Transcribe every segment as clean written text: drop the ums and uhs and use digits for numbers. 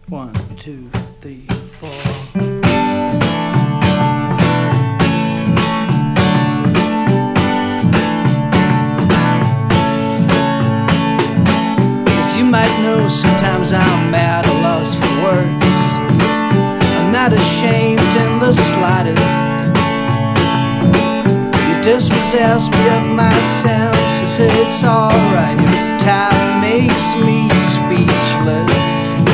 1, 2, 3, 4. As you might know, sometimes I'm at a loss for words. I'm not ashamed in the slightest. You dispossess me of my senses, it's alright. Your time makes me speechless.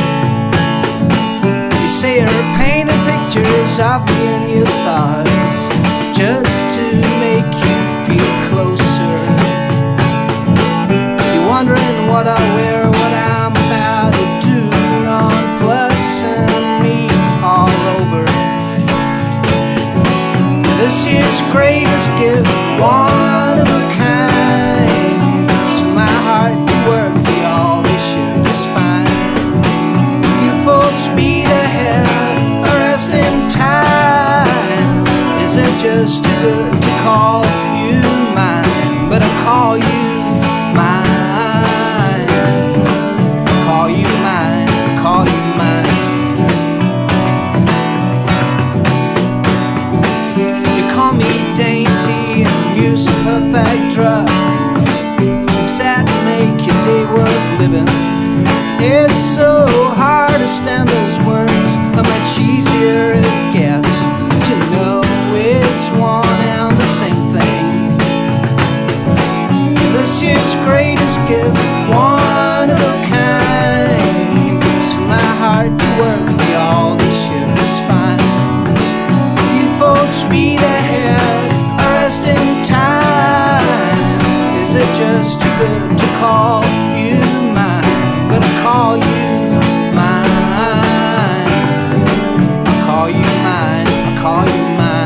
Say you're painting pictures of me in your thoughts, just to make you feel closer. You're wondering what I wear, what I'm about to do, nonplussing me all over. This year's greatest gift, one of a kind. So my heart to work, we all be sure just fine. You full speed ahead, arresting time. Is it just too good to call you mine? But I call you mine. Call you mine, call you mine. You call me dainty and use a perfect drug. Sad to make your day worth living. It's so hard to stand those words. How much easier it gets to know it's one and the same thing. This year's greatest gift, one of a kind. So my heart to work, we all this year is fine. You full speed ahead, arresting time. Is it just too good to call you mine? But I call you mine. I call you mine. I call you mine.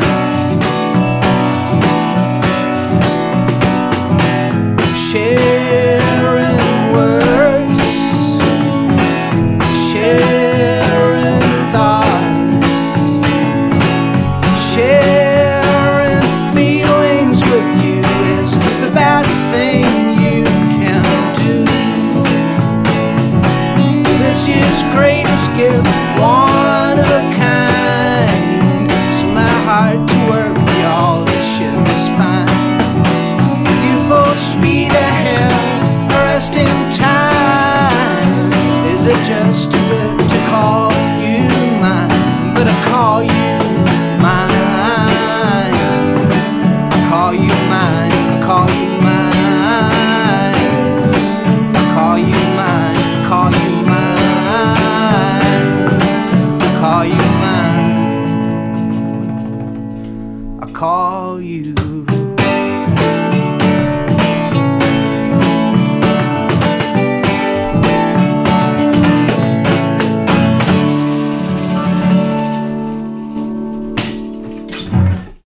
Sharing words, sharing thoughts, sharing feelings with you is the best thing you can do. This year's greatest gift, one of a kind. So my heart to work, we all this shit is fine. With you full speed ahead, arresting time. Is it just too good to call you mine? But I call you mine. I call you mine. I call you mine. I call you mine. I call you mine. I call you mine. I call you